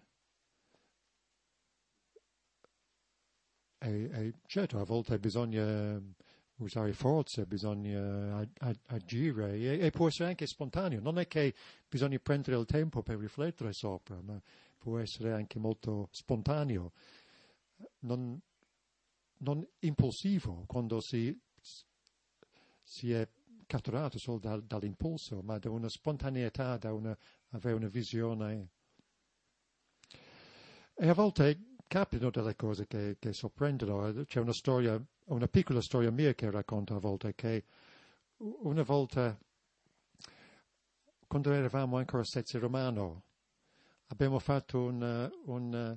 E, e certo, a volte bisogna usare forza, bisogna ag- ag- agire e, e può essere anche spontaneo. Non è che bisogna prendere il tempo per riflettere sopra, ma può essere anche molto spontaneo, non, non impulsivo quando si, si è catturato solo dal, dall'impulso, ma da una spontaneità, da una, avere una visione. E a volte capitano delle cose che, che sorprendono. C'è una storia, una piccola storia mia che racconto a volte, che una volta, quando eravamo ancora a Sezze Romano, abbiamo fatto un, un,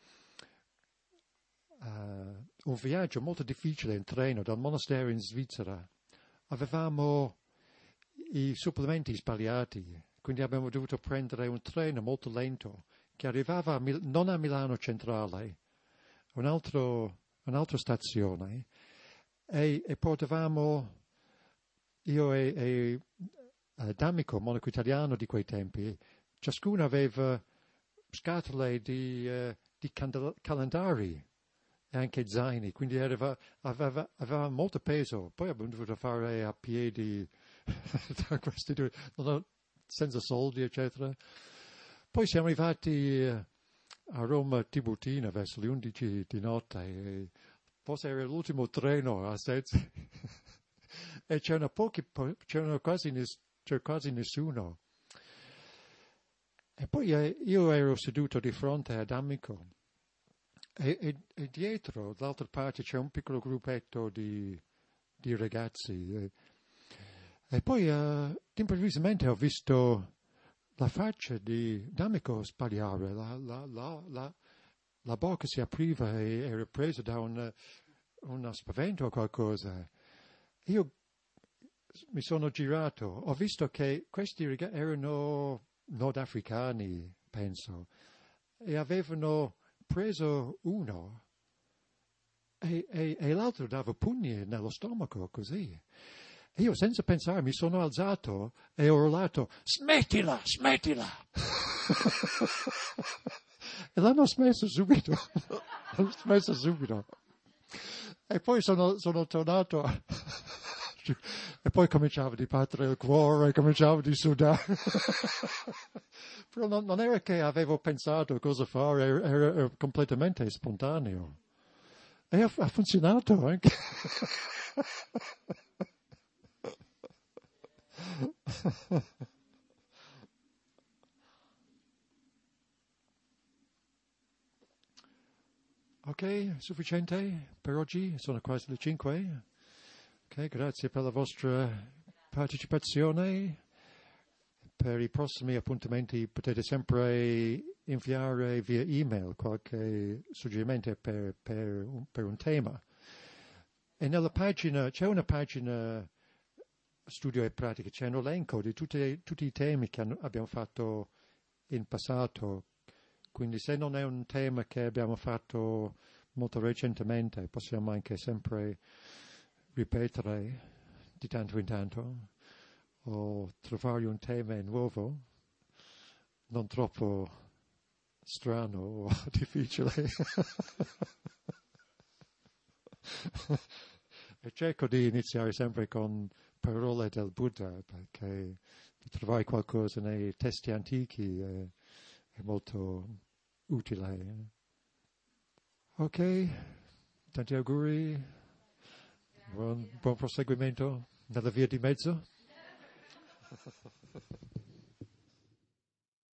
uh, un viaggio molto difficile in treno dal monastero in Svizzera. Avevamo i supplementi sbagliati, quindi abbiamo dovuto prendere un treno molto lento che arrivava a Mil- non a Milano Centrale, un altro, un'altra stazione, e, e portavamo, io e, e uh, D'Amico, monaco italiano di quei tempi, ciascuno aveva scatole di, uh, di candel- calendari e anche zaini, quindi aveva, aveva, aveva molto peso. Poi abbiamo dovuto fare a piedi da questi due, non ho, senza soldi, eccetera. Poi siamo arrivati a Roma Tiburtina verso le undici di notte, e forse era l'ultimo treno a Sezze e c'erano pochi, c'erano quasi, ness, c'era quasi nessuno. E poi eh, io ero seduto di fronte ad Amico e, e, e dietro, dall'altra parte, c'è un piccolo gruppetto di, di ragazzi. E, e poi uh, improvvisamente ho visto la faccia di D'Amico sbagliare, la, la, la, la, la bocca si apriva e era presa da un, uno spavento o qualcosa. Io mi sono girato, ho visto che questi ragazzi erano nordafricani, penso, e avevano preso uno e, e, e l'altro dava pugni nello stomaco, così. E io senza pensare mi sono alzato e ho urlato: smettila, smettila! E l'hanno smesso subito, l'hanno smesso subito. E poi sono, sono tornato e poi cominciava di battere il cuore, cominciava di sudare. Però non, non era che avevo pensato cosa fare, era, era, era completamente spontaneo. E ha, ha funzionato anche. Ok, sufficiente per oggi? Sono quasi le cinque. Ok, grazie per la vostra partecipazione. Per i prossimi appuntamenti potete sempre inviare via email qualche suggerimento per, per, un, per un tema. E nella pagina, c'è una pagina studio e pratica, c'è un elenco di tutti, tutti i temi che hanno, abbiamo fatto in passato. Quindi se non è un tema che abbiamo fatto molto recentemente, possiamo anche sempre ripetere di tanto in tanto o trovare un tema nuovo, non troppo strano o difficile. E cerco di iniziare sempre con parole del Buddha, perché trovare qualcosa nei testi antichi è, è molto utile. Ok, tanti auguri, buon, buon proseguimento nella via di mezzo.